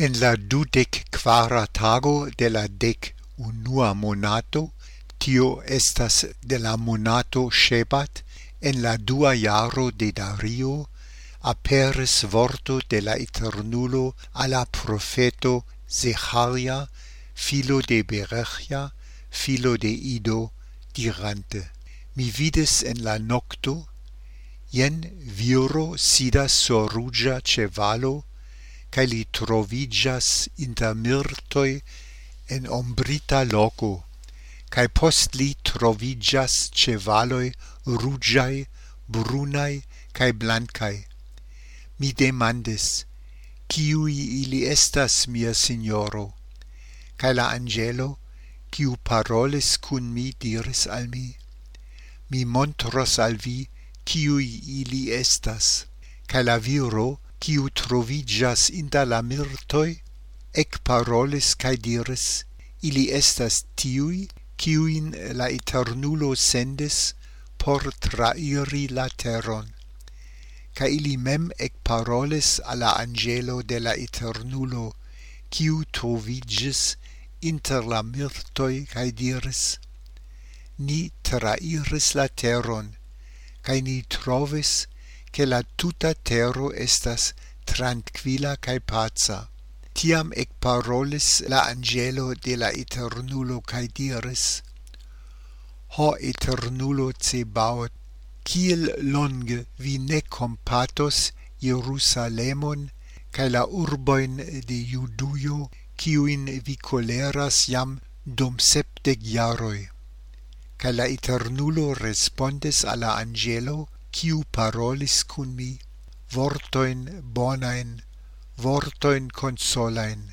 En la 24 tago de la 11 monato, tio estas de la monato Shebat, en la 2 jaro de Dario, aperis vorto de la Eternulo alla profeto Zecharia, filo de Berechia, filo de Ido, dirante: Mi vidis en la nocto, jen viro sidas sur ruĝa ĉevalo, cae li trovigas inter myrtoi en ombrita loco, cae post li trovigas cevaloi rugiae, brunae, cae blancai. Mi demandis: Ciui ili estas, mia signoro? Cae la angelo, ciu parolis cun mi, diris al mi: Mi montros al vi ciui ili estas. Cae la viro, ciu trovigas inter la myrtoi, parolis cae diris: Ili estas tiui, ciuin la Eternulo sendis por trairi la teron. Cae ili mem parolis alla angelo de la Eternulo, ciu trovigis inter la myrtoi, cae diris: Ni trairis la teron, cae ni trovis che la tuta tero estas tranquila cae paca. Tiam parolis la angelo de la Eternulo cae diris: Ho Eternulo Tsebaot, kiel longe vi ne kompatos Jerusalemon cae la urboin de Judujo, kiuin vi koleras jam dum 70 jaroj. Cae la Eternulo respondis alla angelo, ciu parolis cun mi, vortoin bonain, vortoin consolain.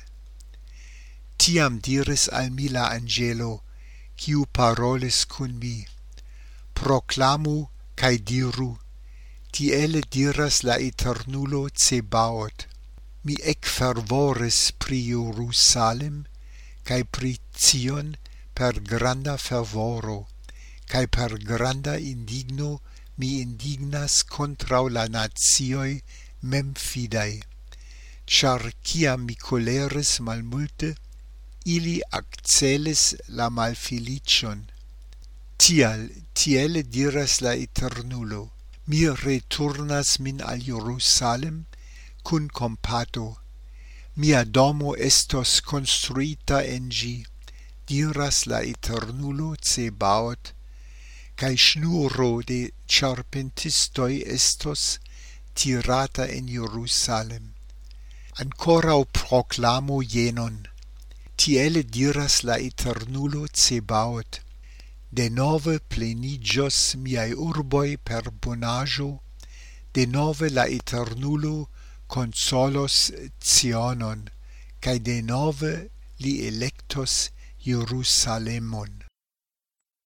Tiam diris al mi la angelo, ciu parolis cun mi: Proclamu cae diru: Tiele diras la Eternulo Tsebaot: Mi fervoris pri Jerusalem, cae pri Zion per granda fervoro, cae per granda indigno mi indignas contrau la nazioi memfidai, char ciam mi coleris malmulte, ili accelis la malfelicion. Tiele diras la Eternulo: Mi returnas min al Jerusalem cun compato. Mia domo estos construita en gi, diras la Eternulo Tsebaot, cae schnuro de charpentistoi estos tirata en Jerusalem. Ancorau proclamo jenon: Tiele diras la Eternulo Tsebaot: Denove plenigios miai urboi per bonajo, denove la Eternulo consolos Zionon, cae denove li electos Jerusalemon.